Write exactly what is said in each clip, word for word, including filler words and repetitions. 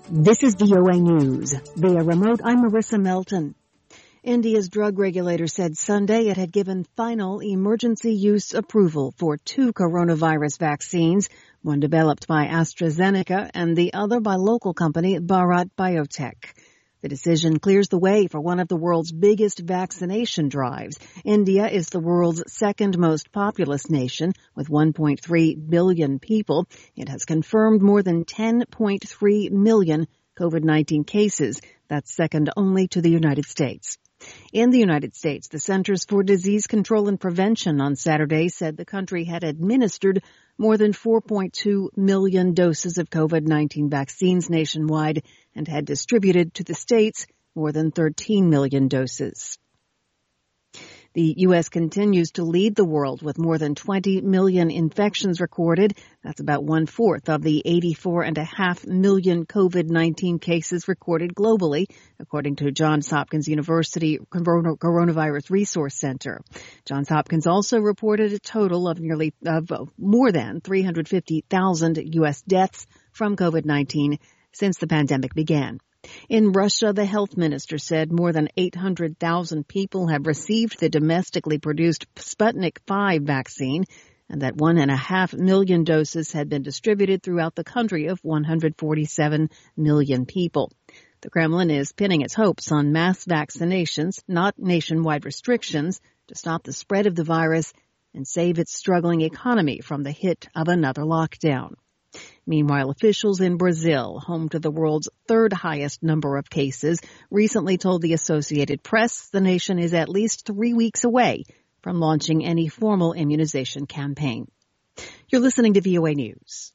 This is V O A News. Via remote, I'm Marissa Melton. India's drug regulator said Sunday it had given final emergency use approval for two coronavirus vaccines, one developed by AstraZeneca and the other by local company Bharat Biotech. The decision clears the way for one of the world's biggest vaccination drives. India is the world's second most populous nation with one point three billion people. It has confirmed more than ten point three million COVID nineteen cases. That's second only to the United States. In the United States, the Centers for Disease Control and Prevention on Saturday said the country had administered more than four point two million doses of COVID nineteen vaccines nationwide and had distributed to the states more than thirteen million doses. The U S continues to lead the world with more than twenty million infections recorded. That's about one-fourth of the eighty-four point five million COVID nineteen cases recorded globally, according to Johns Hopkins University Coronavirus Resource Center. Johns Hopkins also reported a total of nearly of more than three hundred fifty thousand U S deaths from COVID nineteen since the pandemic began. In Russia, the health minister said more than eight hundred thousand people have received the domestically produced Sputnik five vaccine and that one and a half million doses had been distributed throughout the country of one hundred forty-seven million people. The Kremlin is pinning its hopes on mass vaccinations, not nationwide restrictions, to stop the spread of the virus and save its struggling economy from the hit of another lockdown. Meanwhile, officials in Brazil, home to the world's third highest number of cases, recently told the Associated Press the nation is at least three weeks away from launching any formal immunization campaign. You're listening to V O A News.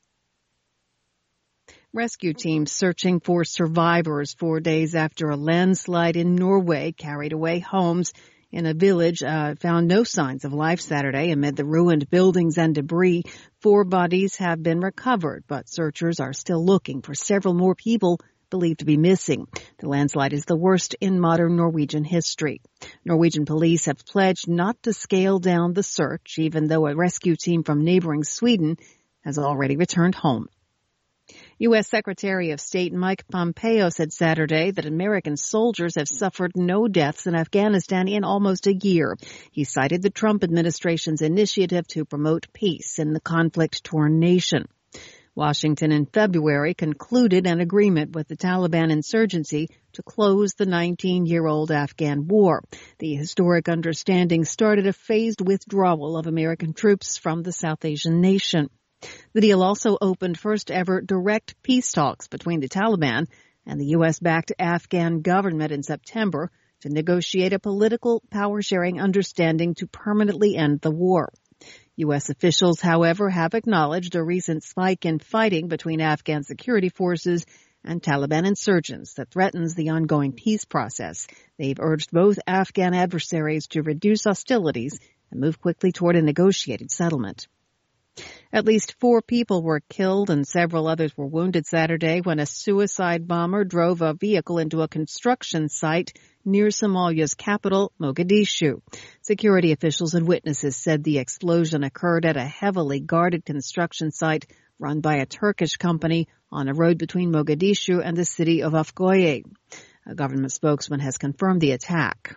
Rescue teams searching for survivors four days after a landslide in Norway carried away homes in a village uh, found no signs of life Saturday amid the ruined buildings and debris. Four bodies have been recovered, but searchers are still looking for several more people believed to be missing. The landslide is the worst in modern Norwegian history. Norwegian police have pledged not to scale down the search, even though a rescue team from neighboring Sweden has already returned home. U S Secretary of State Mike Pompeo said Saturday that American soldiers have suffered no deaths in Afghanistan in almost a year. He cited the Trump administration's initiative to promote peace in the conflict-torn nation. Washington in February concluded an agreement with the Taliban insurgency to close the nineteen-year-old Afghan war. The historic understanding started a phased withdrawal of American troops from the South Asian nation. The deal also opened first-ever direct peace talks between the Taliban and the U S-backed Afghan government in September to negotiate a political power-sharing understanding to permanently end the war. U S officials, however, have acknowledged a recent spike in fighting between Afghan security forces and Taliban insurgents that threatens the ongoing peace process. They've urged both Afghan adversaries to reduce hostilities and move quickly toward a negotiated settlement. At least four people were killed and several others were wounded Saturday when a suicide bomber drove a vehicle into a construction site near Somalia's capital, Mogadishu. Security officials and witnesses said the explosion occurred at a heavily guarded construction site run by a Turkish company on a road between Mogadishu and the city of Afgoye. A government spokesman has confirmed the attack.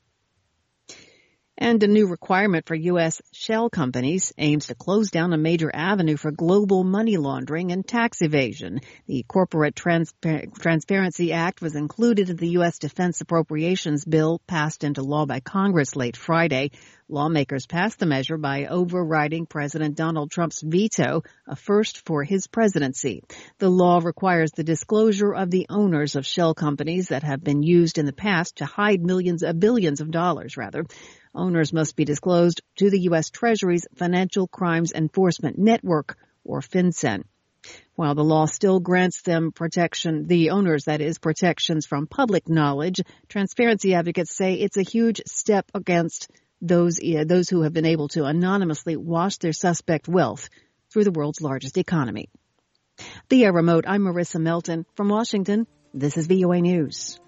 And a new requirement for U S shell companies aims to close down a major avenue for global money laundering and tax evasion. The Corporate Transpar- Transparency Act was included in the U S Defense Appropriations Bill passed into law by Congress late Friday. Lawmakers passed the measure by overriding President Donald Trump's veto, a first for his presidency. The law requires the disclosure of the owners of shell companies that have been used in the past to hide millions of billions of dollars, rather. Owners must be disclosed to the U S Treasury's Financial Crimes Enforcement Network, or FinCEN. While the law still grants them protection, the owners, that is, protections from public knowledge, transparency advocates say it's a huge step against those, uh, those who have been able to anonymously wash their suspect wealth through the world's largest economy. Via remote, I'm Marissa Melton. From Washington, this is V O A News.